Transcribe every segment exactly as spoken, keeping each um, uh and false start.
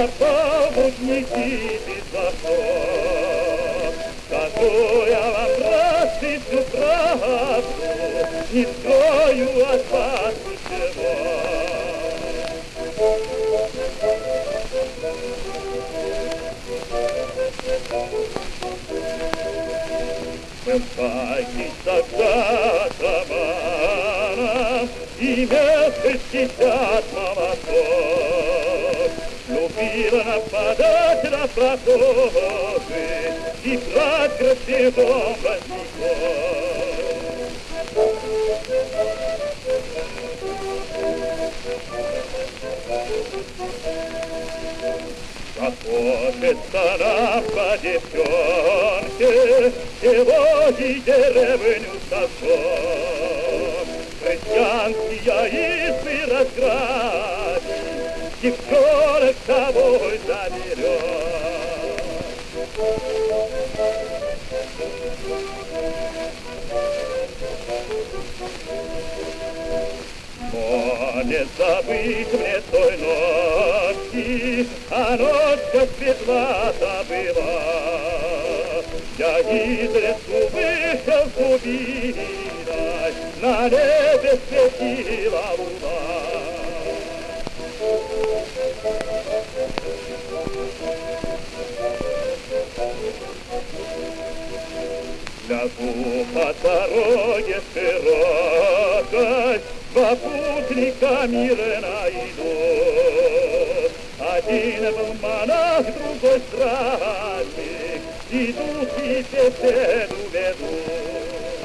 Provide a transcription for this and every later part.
побудники беззакон. Скажу я вам, братцы, всю правду, не скрою от вас ничего. Сымпаки тогда атаманом, имелся шестьдесят молотов. Любила нападать на протозы и брать красивым возником. Охотится нам по девчонке, его и деревню сожжет. Крестьянские избы разграбит, девчонок с собой заберет. Но не забыть мне той ночи, а ночка светлата была. Я из лесу вышел с дубиной, на небе светила луна. Лягу по дороге широкой, два путника мирно идут. Один был монах, другой странник, идут и беседу ведут.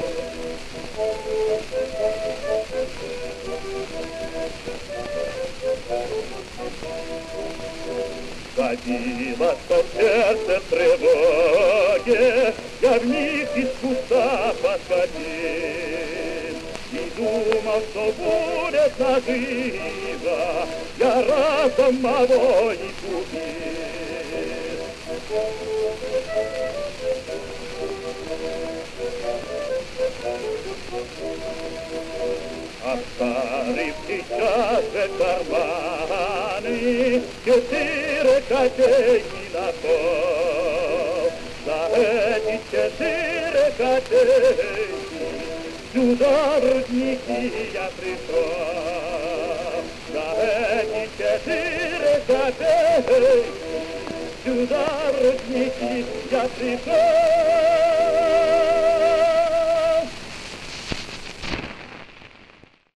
Забилось в сердце тревоги, я в них из куста подходил. И думал, что будет наживо, я разом мало и купил. Оставив сейчас же карманы, четыре копейки на пол. За эти четыре копейки сюда в рудники я пришел. За эти четыре копейки сюда в рудники я пришел.